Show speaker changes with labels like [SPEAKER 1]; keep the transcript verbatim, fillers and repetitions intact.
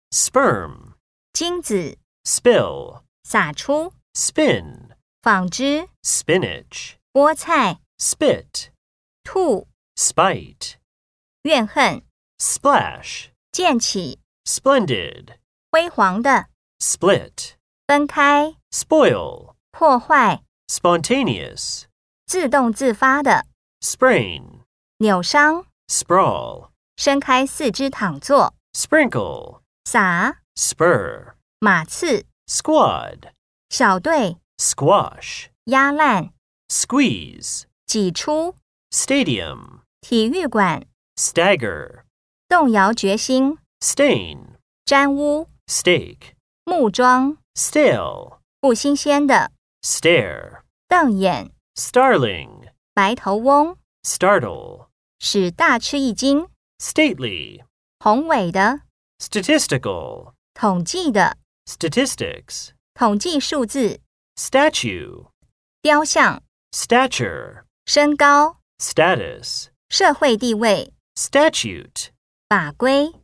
[SPEAKER 1] sperm,
[SPEAKER 2] 精子
[SPEAKER 1] spill,
[SPEAKER 2] 撒出
[SPEAKER 1] spin,
[SPEAKER 2] 纺织
[SPEAKER 1] spinach,
[SPEAKER 2] 菠菜
[SPEAKER 1] spit,
[SPEAKER 2] 吐
[SPEAKER 1] spite,
[SPEAKER 2] 怨恨
[SPEAKER 1] splash,
[SPEAKER 2] 溅起
[SPEAKER 1] splendid,
[SPEAKER 2] 辉煌的
[SPEAKER 1] split,
[SPEAKER 2] 分开
[SPEAKER 1] spoil,
[SPEAKER 2] 破坏
[SPEAKER 1] spontaneous,
[SPEAKER 2] 自动自发的
[SPEAKER 1] sprain,
[SPEAKER 2] 扭伤
[SPEAKER 1] sprawl,
[SPEAKER 2] 伸开四肢躺坐
[SPEAKER 1] sprinkle,
[SPEAKER 2] 撒
[SPEAKER 1] spur,
[SPEAKER 2] 马刺
[SPEAKER 1] squad,
[SPEAKER 2] 小队
[SPEAKER 1] squash,
[SPEAKER 2] 压烂
[SPEAKER 1] squeeze,
[SPEAKER 2] 挤出
[SPEAKER 1] stadium,
[SPEAKER 2] 体育馆
[SPEAKER 1] stagger,
[SPEAKER 2] 动摇决心
[SPEAKER 1] stain,
[SPEAKER 2] 沾污
[SPEAKER 1] stake,
[SPEAKER 2] 木桩
[SPEAKER 1] stale,
[SPEAKER 2] 不新鲜的
[SPEAKER 1] stare,
[SPEAKER 2] 瞪眼
[SPEAKER 1] starling,
[SPEAKER 2] 白头翁
[SPEAKER 1] startle,
[SPEAKER 2] 使大吃一惊
[SPEAKER 1] stately,
[SPEAKER 2] 宏伟的
[SPEAKER 1] statistical,
[SPEAKER 2] 统计的
[SPEAKER 1] statistics,
[SPEAKER 2] 统计数字
[SPEAKER 1] statue,
[SPEAKER 2] 雕像
[SPEAKER 1] stature,
[SPEAKER 2] 身高
[SPEAKER 1] status,
[SPEAKER 2] 社会地位
[SPEAKER 1] statute,
[SPEAKER 2] 法规